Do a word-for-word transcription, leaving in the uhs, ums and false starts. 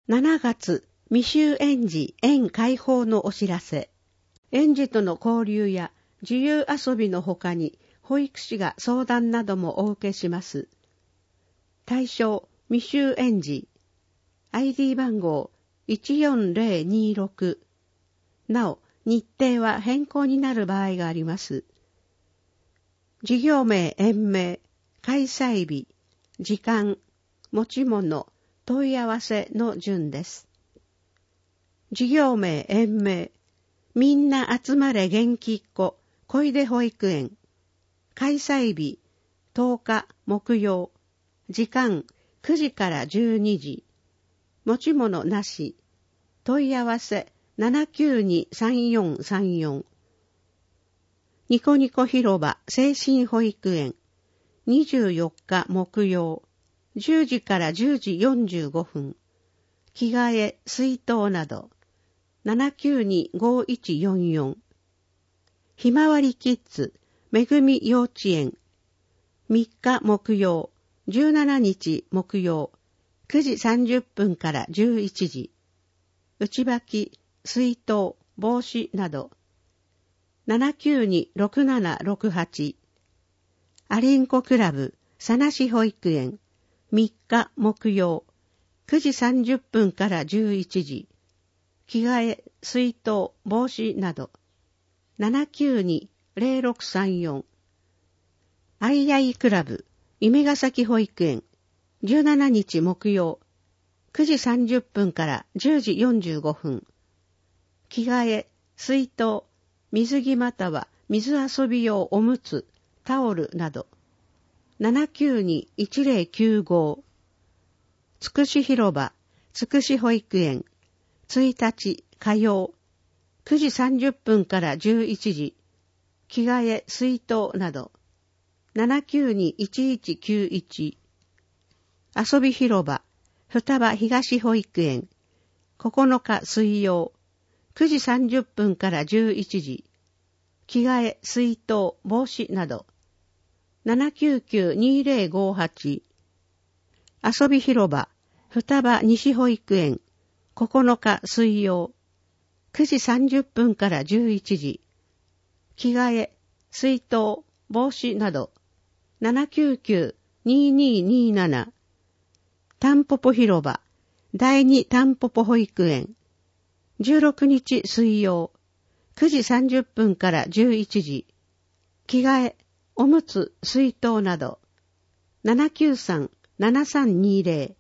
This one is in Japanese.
しちがつ、未就園児園開放のお知らせ。園児との交流や自由遊びのほかに、保育士が相談などもお受けします。対象、未就園児。アイディー 番号いちよんぜろにろく。なお、日程は変更になる場合があります。事業名、園名、開催日、時間、持ち物、問い合わせの順です。事業名、園名、みんな集まれ元気っ子、小出保育園。開催日、とおか木曜。時間、くじからじゅうにじ。持ち物なし。問い合わせ、ななきゅうにさんよんさんよん。ニコニコ広場精神保育園。にじゅうよっか木曜。じゅうじからじゅうじよんじゅうごふん。着替え、水筒など。ななきゅうにごいちよんよん。ひまわりキッズ、めぐみ幼稚園。みっか木曜、じゅうしちにち木曜、くじさんじゅっぷんからじゅういちじ。内履き、水筒、帽子など。ななきゅうにろくななろくはち。アリンコクラブ、さなし保育園。みっか木曜、くじさんじゅっぷんからじゅういちじ。着替え、水筒、帽子など。ななきゅうにぜろろくさんよん。あいあいクラブ、夢ヶ崎保育園。じゅうしちにち木曜、くじさんじゅっぷんからじゅうじよんじゅうごふん。着替え、水筒、水着または水遊び用おむつ、タオルなど。ななきゅうにいちぜろきゅうご。つくし広場、つくし保育園。いちにち火曜、くじさんじゅっぷんからじゅういちじ。着替え、水筒など。ななきゅうにいちいちきゅういち。遊び広場、双葉東保育園。ここのか水曜、くじさんじゅっぷんからじゅういちじ。着替え、水筒、帽子など。ななきゅうきゅうにぜろごはち。遊び広場、双葉西保育園。ここのか水曜、くじさんじゅっぷんからじゅういちじ。着替え、水筒、帽子など。ななきゅうきゅうににになな。たんぽぽ広場、第二たんぽぽ保育園。じゅうろくにち水曜、くじさんじゅっぷんからじゅういちじ。着替え、おむつ、水筒など。ななきゅうさんななさんにぜろ。